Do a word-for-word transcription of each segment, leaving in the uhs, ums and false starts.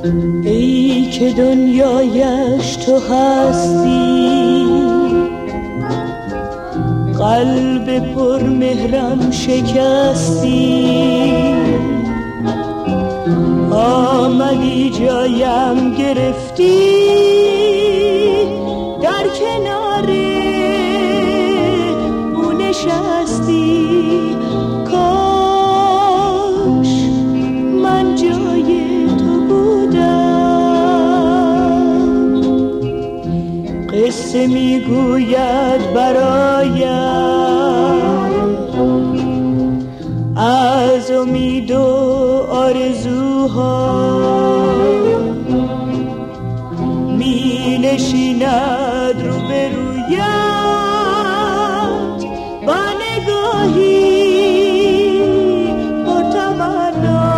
ای که دنیایش تو هستی، قلب پر مهرم شکستی، آمدی جایم گرفتی، در کنار او نشستی. کاش من جای تو بودم. قصه میگوید برایم از امید و آرزوها، می نشیند روبرویت با نگاهی پرتمنا.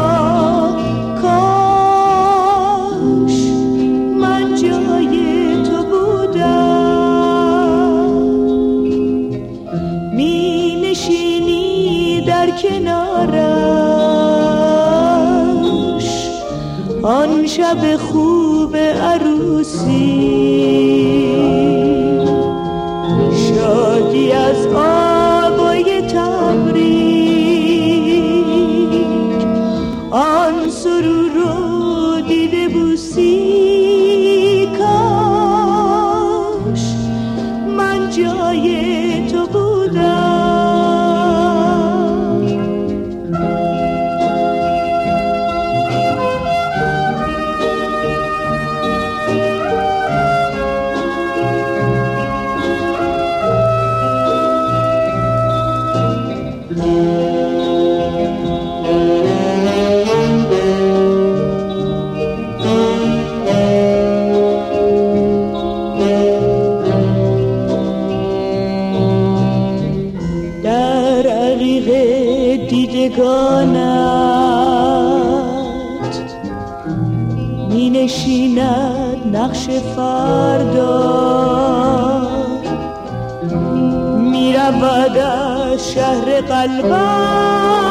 کاش من جای تو بودم. می نشینی در کنارش آن شب خوب عروسی، شادی از آوای تبریک، آن سرور رو دیده بوسی. کاش من جای تو بودم. دیدگانت می نشیند نقش فردا، می رود از شهر قلبم